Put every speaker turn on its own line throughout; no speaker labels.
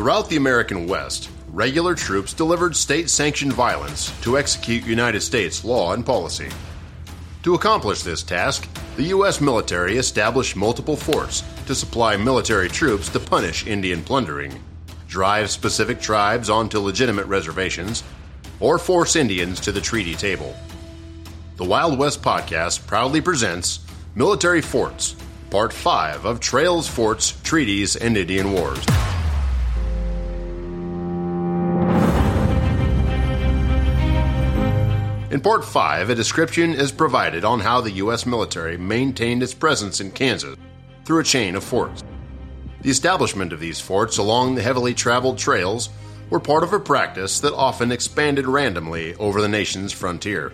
Throughout the American West, regular troops delivered state-sanctioned violence to execute United States law and policy. To accomplish this task, the U.S. military established multiple forts to supply military troops to punish Indian plundering, drive specific tribes onto legitimate reservations, or force Indians to the treaty table. The Wild West Podcast proudly presents Military Forts, Part 5 of Trails, Forts, Treaties, and Indian Wars. In Part 5, a description is provided on how the U.S. military maintained its presence in Kansas through a chain of forts. The establishment of these forts along the heavily traveled trails were part of a practice that often expanded randomly over the nation's frontier.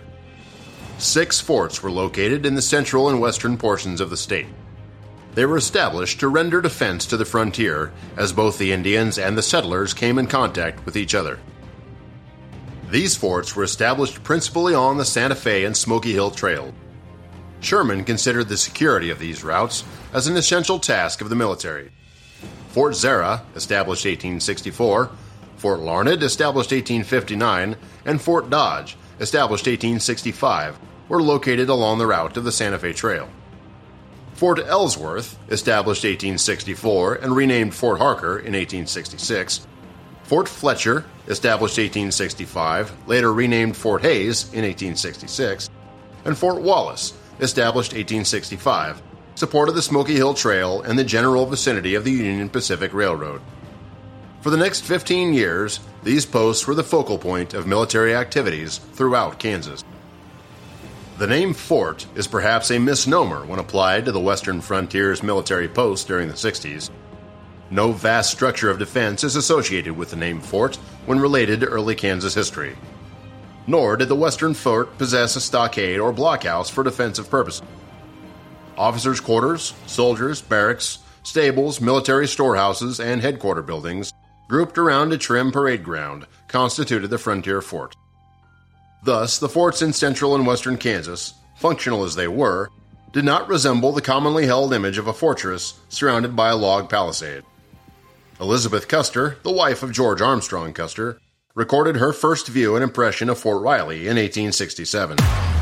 6 forts were located in the central and western portions of the state. They were established to render defense to the frontier as both the Indians and the settlers came in contact with each other. These forts were established principally on the Santa Fe and Smoky Hill Trail. Sherman considered the security of these routes as an essential task of the military. Fort Zarah, established 1864, Fort Larned, established 1859, and Fort Dodge, established 1865, were located along the route of the Santa Fe Trail. Fort Ellsworth, established 1864 and renamed Fort Harker in 1866, Fort Fletcher, established 1865, later renamed Fort Hays in 1866, and Fort Wallace, established 1865, supported the Smoky Hill Trail and the general vicinity of the Union Pacific Railroad. For the next 15 years, these posts were the focal point of military activities throughout Kansas. The name fort is perhaps a misnomer when applied to the western frontier's military posts during the 60s. No vast structure of defense is associated with the name fort when related to early Kansas history. Nor did the western fort possess a stockade or blockhouse for defensive purposes. Officers' quarters, soldiers' barracks, stables, military storehouses, and headquarter buildings, grouped around a trim parade ground, constituted the frontier fort. Thus, the forts in central and western Kansas, functional as they were, did not resemble the commonly held image of a fortress surrounded by a log palisade. Elizabeth Custer, the wife of George Armstrong Custer, recorded her first view and impression of Fort Riley in 1867.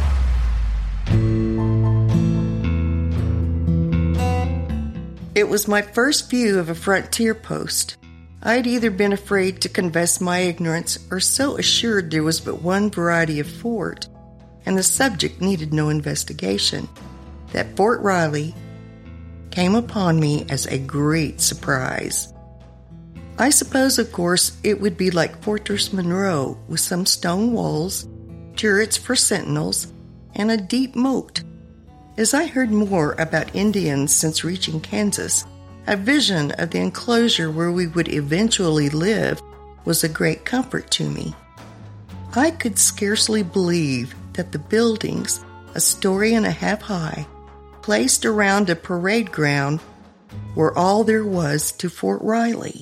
It was my first view of a frontier post. I had either been afraid to confess my ignorance or so assured there was but one variety of fort, and the subject needed no investigation, that Fort Riley came upon me as a great surprise. I suppose, of course, it would be like Fortress Monroe, with some stone walls, turrets for sentinels, and a deep moat. As I heard more about Indians since reaching Kansas, a vision of the enclosure where we would eventually live was a great comfort to me. I could scarcely believe that the buildings, a story and a half high, placed around a parade ground, were all there was to Fort Riley.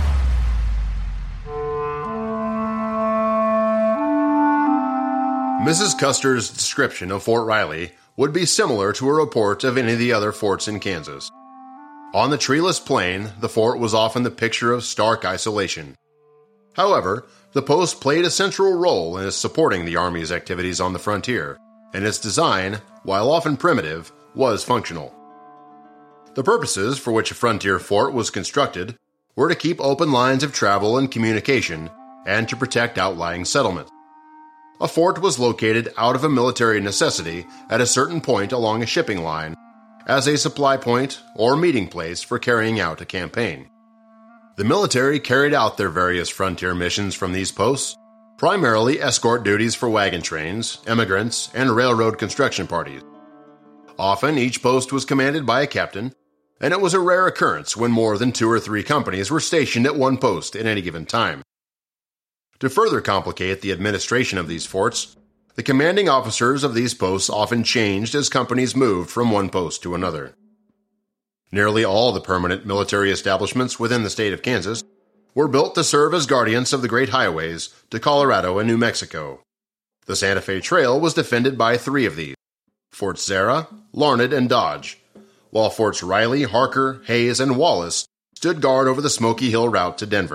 Mrs. Custer's description of Fort Riley would be similar to a report of any of the other forts in Kansas. On the treeless plain, the fort was often the picture of stark isolation. However, the post played a central role in supporting the Army's activities on the frontier, and its design, while often primitive, was functional. The purposes for which a frontier fort was constructed were to keep open lines of travel and communication and to protect outlying settlements. A fort was located out of a military necessity at a certain point along a shipping line as a supply point or meeting place for carrying out a campaign. The military carried out their various frontier missions from these posts, primarily escort duties for wagon trains, immigrants, and railroad construction parties. Often, each post was commanded by a captain, and it was a rare occurrence when more than 2 or 3 companies were stationed at one post at any given time. To further complicate the administration of these forts, the commanding officers of these posts often changed as companies moved from one post to another. Nearly all the permanent military establishments within the state of Kansas were built to serve as guardians of the great highways to Colorado and New Mexico. The Santa Fe Trail was defended by 3 of these, Forts Zarah, Larned, and Dodge, while Forts Riley, Harker, Hays, and Wallace stood guard over the Smoky Hill route to Denver.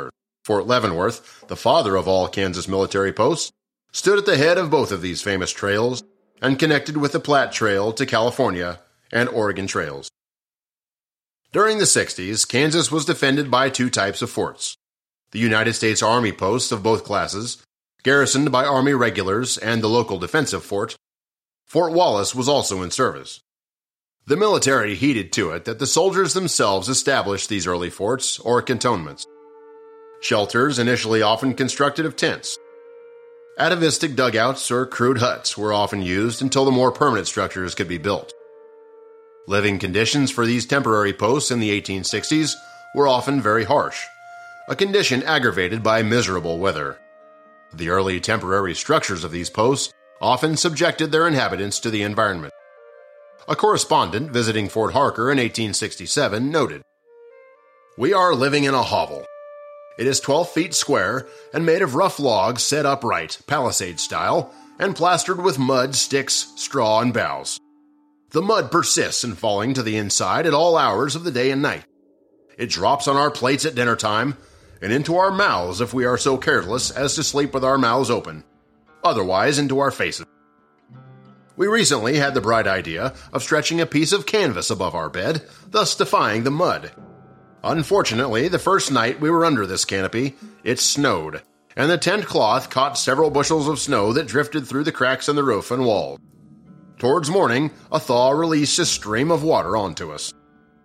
Fort Leavenworth, the father of all Kansas military posts, stood at the head of both of these famous trails and connected with the Platte Trail to California and Oregon trails. During the 60s, Kansas was defended by two types of forts: the United States Army posts of both classes, garrisoned by Army regulars, and the local defensive fort. Fort Wallace was also in service. The military heeded to it that the soldiers themselves established these early forts, or cantonments. Shelters, initially often constructed of tents. Atavistic dugouts or crude huts were often used until the more permanent structures could be built. Living conditions for these temporary posts in the 1860s were often very harsh, a condition aggravated by miserable weather. The early temporary structures of these posts often subjected their inhabitants to the environment. A correspondent visiting Fort Harker in 1867 noted, "We are living in a hovel. It is 12 feet square and made of rough logs set upright, palisade style, and plastered with mud, sticks, straw, and boughs. The mud persists in falling to the inside at all hours of the day and night. It drops on our plates at dinner time, and into our mouths if we are so careless as to sleep with our mouths open, otherwise into our faces. We recently had the bright idea of stretching a piece of canvas above our bed, thus defying the mud. Unfortunately, the first night we were under this canopy, it snowed, and the tent cloth caught several bushels of snow that drifted through the cracks in the roof and walls. Towards morning, a thaw released a stream of water onto us."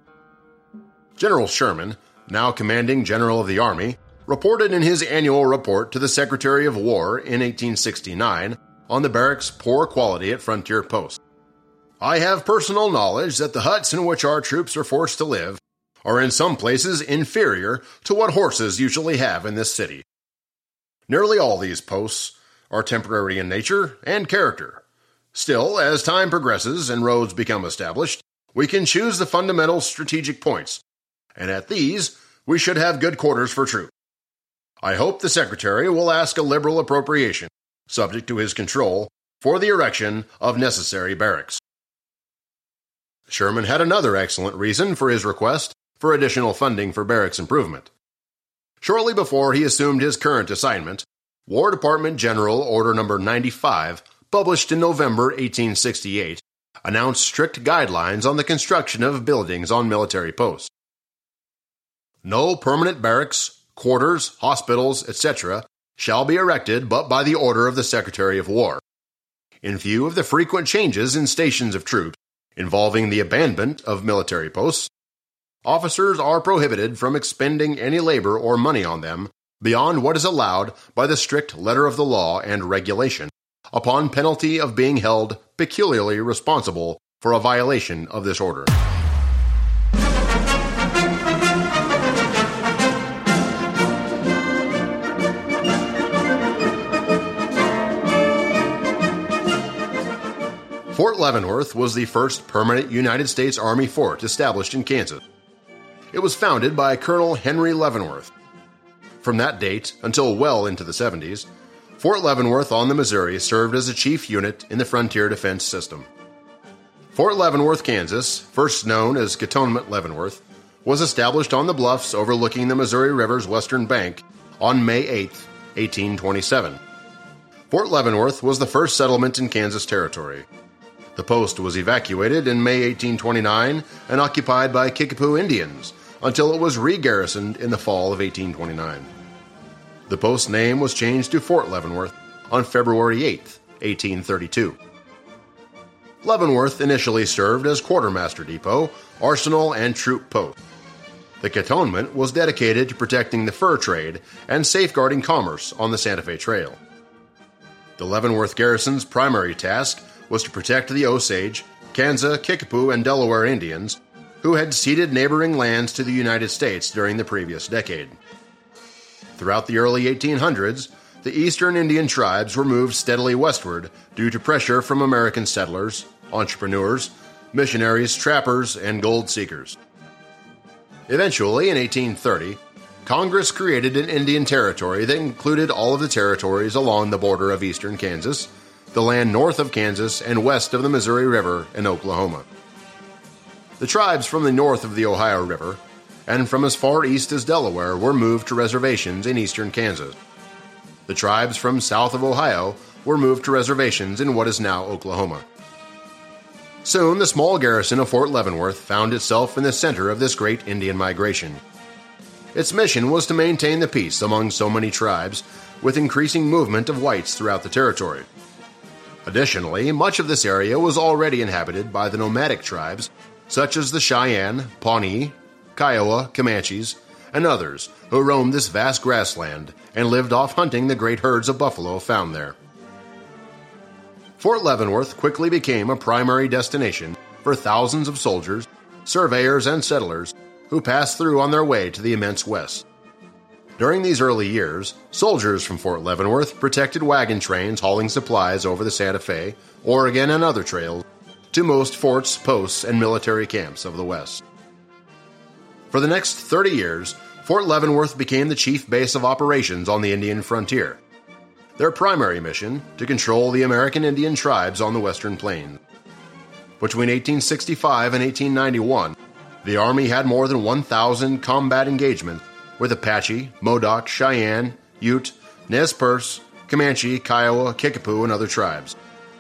General Sherman, now commanding general of the Army, reported in his annual report to the Secretary of War in 1869 on the barracks' poor quality at frontier posts. "I have personal knowledge that the huts in which our troops are forced to live are in some places inferior to what horses usually have in this city. Nearly all these posts are temporary in nature and character. Still, as time progresses and roads become established, we can choose the fundamental strategic points, and at these we should have good quarters for troops. I hope the Secretary will ask a liberal appropriation, subject to his control, for the erection of necessary barracks." Sherman had another excellent reason for his request for additional funding for barracks improvement. Shortly before he assumed his current assignment, War Department General Order No. 95, published in November 1868, announced strict guidelines on the construction of buildings on military posts. "No permanent barracks, quarters, hospitals, etc. shall be erected but by the order of the Secretary of War. In view of the frequent changes in stations of troops involving the abandonment of military posts, officers are prohibited from expending any labor or money on them beyond what is allowed by the strict letter of the law and regulation, upon penalty of being held peculiarly responsible for a violation of this order." Fort Leavenworth was the first permanent United States Army fort established in Kansas. It was founded by Colonel Henry Leavenworth. From that date until well into the 70s, Fort Leavenworth on the Missouri served as a chief unit in the frontier defense system. Fort Leavenworth, Kansas, first known as Cantonment Leavenworth, was established on the bluffs overlooking the Missouri River's western bank on May 8, 1827. Fort Leavenworth was the first settlement in Kansas Territory. The post was evacuated in May 1829 and occupied by Kickapoo Indians until it was re-garrisoned in the fall of 1829. The post's name was changed to Fort Leavenworth on February 8, 1832. Leavenworth initially served as quartermaster depot, arsenal, and troop post. The cantonment was dedicated to protecting the fur trade and safeguarding commerce on the Santa Fe Trail. The Leavenworth garrison's primary task was to protect the Osage, Kansa, Kickapoo, and Delaware Indians who had ceded neighboring lands to the United States during the previous decade. Throughout the early 1800s, the eastern Indian tribes were moved steadily westward due to pressure from American settlers, entrepreneurs, missionaries, trappers, and gold seekers. Eventually, in 1830, Congress created an Indian territory that included all of the territories along the border of eastern Kansas, the land north of Kansas and west of the Missouri River and Oklahoma. The tribes from the north of the Ohio River, and from as far east as Delaware were moved to reservations in eastern Kansas. The tribes from south of Ohio were moved to reservations in what is now Oklahoma. Soon, the small garrison of Fort Leavenworth found itself in the center of this great Indian migration. Its mission was to maintain the peace among so many tribes, with increasing movement of whites throughout the territory. Additionally, much of this area was already inhabited by the nomadic tribes, such as the Cheyenne, Pawnee, Kiowa, Comanches, and others who roamed this vast grassland and lived off hunting the great herds of buffalo found there. Fort Leavenworth quickly became a primary destination for thousands of soldiers, surveyors, and settlers who passed through on their way to the immense West. During these early years, soldiers from Fort Leavenworth protected wagon trains hauling supplies over the Santa Fe, Oregon, and other trails to most forts, posts, and military camps of the West. For the next 30 years, Fort Leavenworth became the chief base of operations on the Indian frontier. Their primary mission, to control the American Indian tribes on the Western Plains. Between 1865 and 1891, the Army had more than 1,000 combat engagements with Apache, Modoc, Cheyenne, Ute, Nez Perce, Comanche, Kiowa, Kickapoo, and other tribes.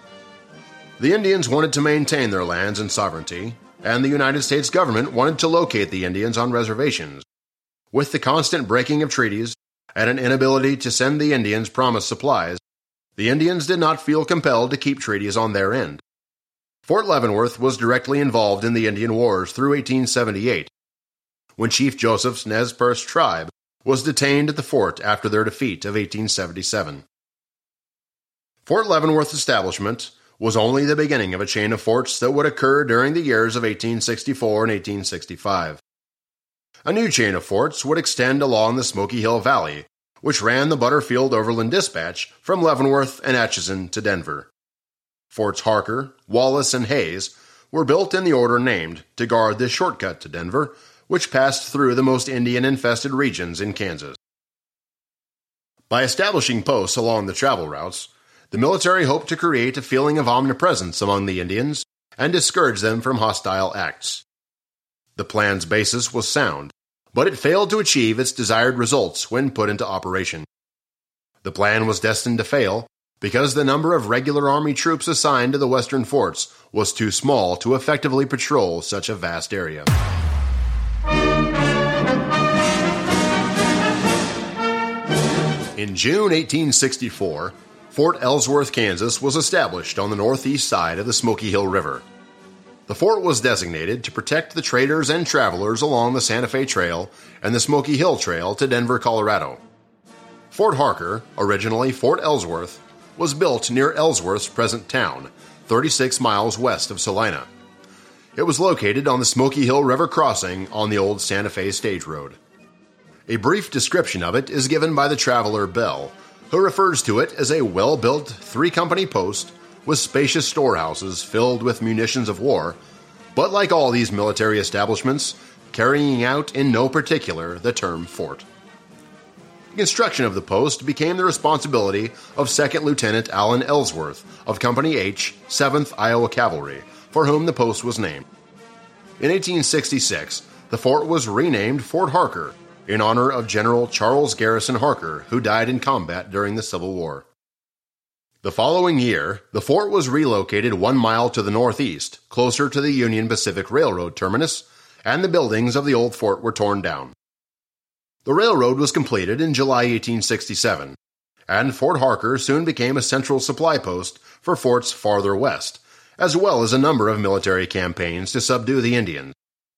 The Indians wanted to maintain their lands and sovereignty, and the United States government wanted to locate the Indians on reservations. With the constant breaking of treaties and an inability to send the Indians promised supplies, the Indians did not feel compelled to keep treaties on their end. Fort Leavenworth was directly involved in the Indian Wars through 1878, when Chief Joseph's Nez Perce tribe was detained at the fort after their defeat of 1877. Fort Leavenworth's establishment was only the beginning of a chain of forts that would occur during the years of 1864 and 1865. A new chain of forts would extend along the Smoky Hill Valley, which ran the Butterfield Overland Dispatch from Leavenworth and Atchison to Denver. Forts Harker, Wallace, and Hayes were built in the order named to guard this shortcut to Denver, which passed through the most Indian-infested regions in Kansas. By establishing posts along the travel routes, the military hoped to create a feeling of omnipresence among the Indians and discourage them from hostile acts. The plan's basis was sound, but it failed to achieve its desired results when put into operation. The plan was destined to fail because the number of regular Army troops assigned to the western forts was too small to effectively patrol such a vast area. In June 1864, Fort Ellsworth, Kansas was established on the northeast side of the Smoky Hill River. The fort was designated to protect the traders and travelers along the Santa Fe Trail and the Smoky Hill Trail to Denver, Colorado. Fort Harker, originally Fort Ellsworth, was built near Ellsworth's present town, 36 miles west of Salina. It was located on the Smoky Hill River crossing on the old Santa Fe Stage Road. A brief description of it is given by the traveler Bell, who refers to it as a well-built three-company post with spacious storehouses filled with munitions of war, but like all these military establishments, carrying out in no particular the term fort. The construction of the post became the responsibility of 2nd Lieutenant Allen Ellsworth of Company H, 7th Iowa Cavalry, for whom the post was named. In 1866, the fort was renamed Fort Harker, in honor of General Charles Garrison Harker, who died in combat during the Civil War. The following year, the fort was relocated 1 mile to the northeast, closer to the Union Pacific Railroad terminus, and the buildings of the old fort were torn down. The railroad was completed in July 1867, and Fort Harker soon became a central supply post for forts farther west, as well as a number of military campaigns to subdue the Indians.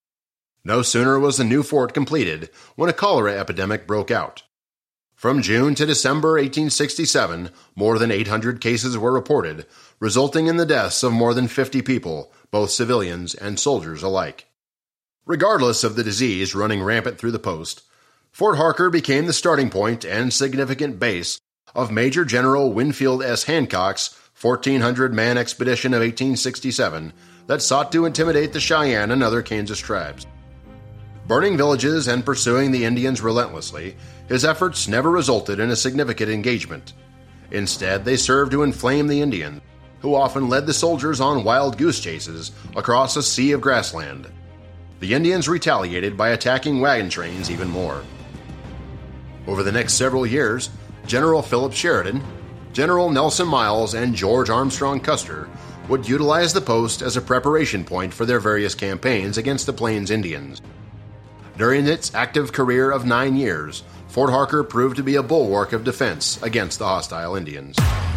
No sooner was the new fort completed when a cholera epidemic broke out. From June to December 1867, more than 800 cases were reported, resulting in the deaths of more than 50 people, both civilians and soldiers alike. Regardless of the disease running rampant through the post, Fort Harker became the starting point and significant base of Major General Winfield S. Hancock's 1,400-man expedition of 1867 that sought to intimidate the Cheyenne and other Kansas tribes. Burning villages and pursuing the Indians relentlessly, his efforts never resulted in a significant engagement. Instead, they served to inflame the Indians, who often led the soldiers on wild goose chases across a sea of grassland. The Indians retaliated by attacking wagon trains even more. Over the next several years, General Philip Sheridan, General Nelson Miles, and George Armstrong Custer would utilize the post as a preparation point for their various campaigns against the Plains Indians. During its active career of 9 years, Fort Harker proved to be a bulwark of defense against the hostile Indians.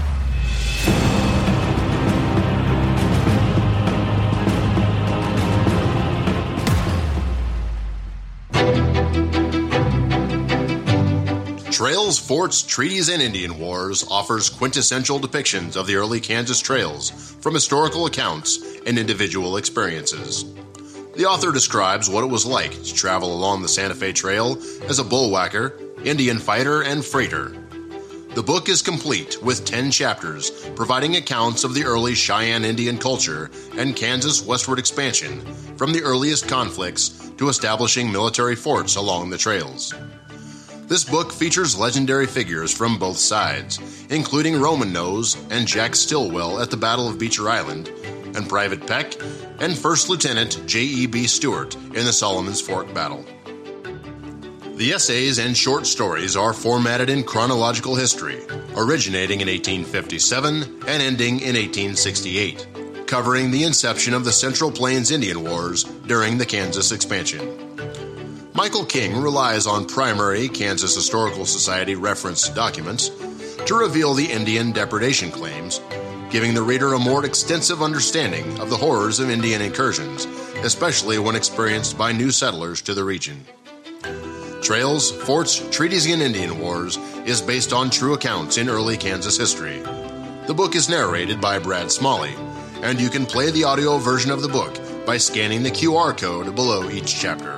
Trails, Forts, Treaties, and Indian Wars offers quintessential depictions of the early Kansas trails from historical accounts and individual experiences. The author describes what it was like to travel along the Santa Fe Trail as a bullwhacker, Indian fighter, and freighter. The book is complete with 10 chapters providing accounts of the early Cheyenne Indian culture and Kansas westward expansion, from the earliest conflicts to establishing military forts along the trails. This book features legendary figures from both sides, including Roman Nose and Jack Stilwell at the Battle of Beecher Island, and Private Peck and First Lieutenant J.E.B. Stewart in the Solomon's Fork Battle. The essays and short stories are formatted in chronological history, originating in 1857 and ending in 1868, covering the inception of the Central Plains Indian Wars during the Kansas expansion. Michael King relies on primary Kansas Historical Society referenced documents to reveal the Indian depredation claims, giving the reader a more extensive understanding of the horrors of Indian incursions, especially when experienced by new settlers to the region. Trails, Forts, Treaties, and Indian Wars is based on true accounts in early Kansas history. The book is narrated by Brad Smalley, and you can play the audio version of the book by scanning the QR code below each chapter.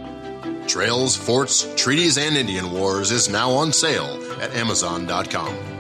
Trails, Forts, Treaties, and Indian Wars is now on sale at Amazon.com.